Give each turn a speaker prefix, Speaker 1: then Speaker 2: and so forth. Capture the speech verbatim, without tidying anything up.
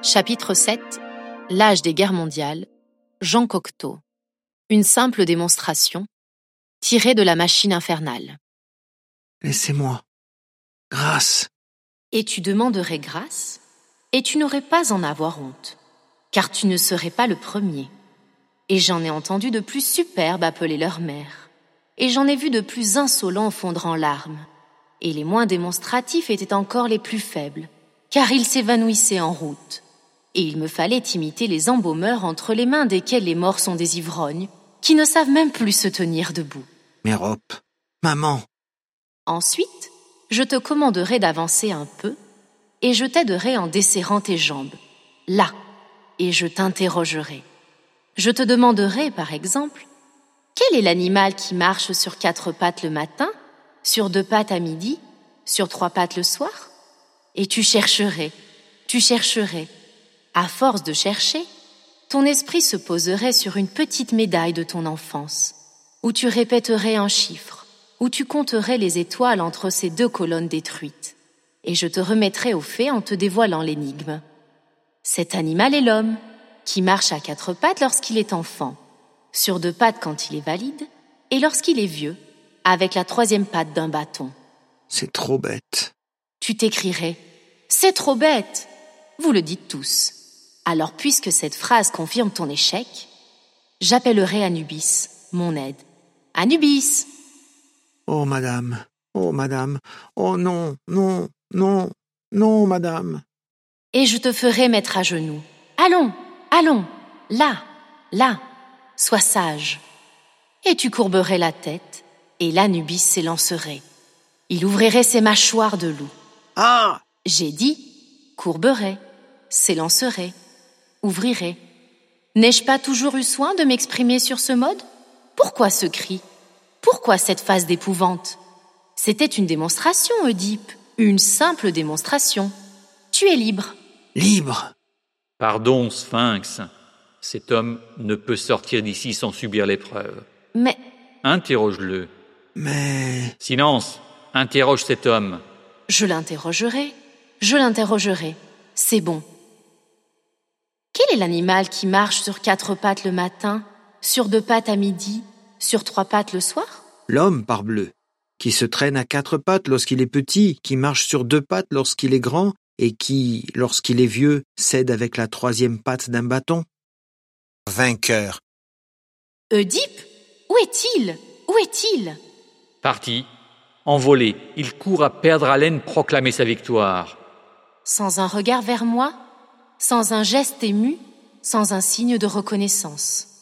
Speaker 1: Chapitre sept. L'âge des guerres mondiales. Jean Cocteau. Une simple démonstration, tirée de la machine infernale.
Speaker 2: Laissez-moi. Grâce.
Speaker 1: Et tu demanderais grâce, et tu n'aurais pas à en avoir honte, car tu ne serais pas le premier. Et j'en ai entendu de plus superbes appeler leur mère, et j'en ai vu de plus insolents fondre en larmes, et les moins démonstratifs étaient encore les plus faibles, car ils s'évanouissaient en route. Et il me fallait imiter les embaumeurs entre les mains desquels les morts sont des ivrognes, qui ne savent même plus se tenir debout.
Speaker 2: Mérope, maman.
Speaker 1: Ensuite, je te commanderai d'avancer un peu, et je t'aiderai en desserrant tes jambes, là, et je t'interrogerai. Je te demanderai, par exemple, quel est l'animal qui marche sur quatre pattes le matin, sur deux pattes à midi, sur trois pattes le soir? Et tu chercherais, tu chercherais. À force de chercher, ton esprit se poserait sur une petite médaille de ton enfance, où tu répéterais un chiffre, où tu compterais les étoiles entre ces deux colonnes détruites, et je te remettrai au fait en te dévoilant l'énigme. Cet animal est l'homme, qui marche à quatre pattes lorsqu'il est enfant, sur deux pattes quand il est valide, et lorsqu'il est vieux, avec la troisième patte d'un bâton.
Speaker 2: C'est trop bête.
Speaker 1: Tu t'écrirais « C'est trop bête !» Vous le dites tous. Alors, puisque cette phrase confirme ton échec, j'appellerai Anubis, mon aide. Anubis!
Speaker 2: Oh, madame, oh, madame, oh non, non, non, non, madame.
Speaker 1: Et je te ferai mettre à genoux. Allons, allons, là, là, sois sage. Et tu courberais la tête, et l'Anubis s'élancerait. Il ouvrirait ses mâchoires de loup.
Speaker 2: Ah!
Speaker 1: J'ai dit, courberait, s'élancerait, ouvrirait. N'ai-je pas toujours eu soin de m'exprimer sur ce mode? Pourquoi ce cri? Pourquoi cette face d'épouvante? C'était une démonstration, Oedipe, une simple démonstration. Tu es libre.
Speaker 2: Libre?
Speaker 3: Pardon, Sphinx. Cet homme ne peut sortir d'ici sans subir l'épreuve.
Speaker 1: Mais...
Speaker 3: Interroge-le.
Speaker 2: Mais...
Speaker 3: Silence. Interroge cet homme.
Speaker 1: Je l'interrogerai. Je l'interrogerai. C'est bon. Quel est l'animal qui marche sur quatre pattes le matin, sur deux pattes à midi, sur trois pattes le soir?
Speaker 2: L'homme, parbleu, qui se traîne à quatre pattes lorsqu'il est petit, qui marche sur deux pattes lorsqu'il est grand, et qui, lorsqu'il est vieux, cède avec la troisième patte d'un bâton. Vainqueur.
Speaker 1: Oedipe? Où est-il? Où est-il?
Speaker 3: Parti. Envolé. Il court à perdre haleine proclamer sa victoire.
Speaker 1: Sans un regard vers moi? Sans un geste ému? Sans un signe de reconnaissance?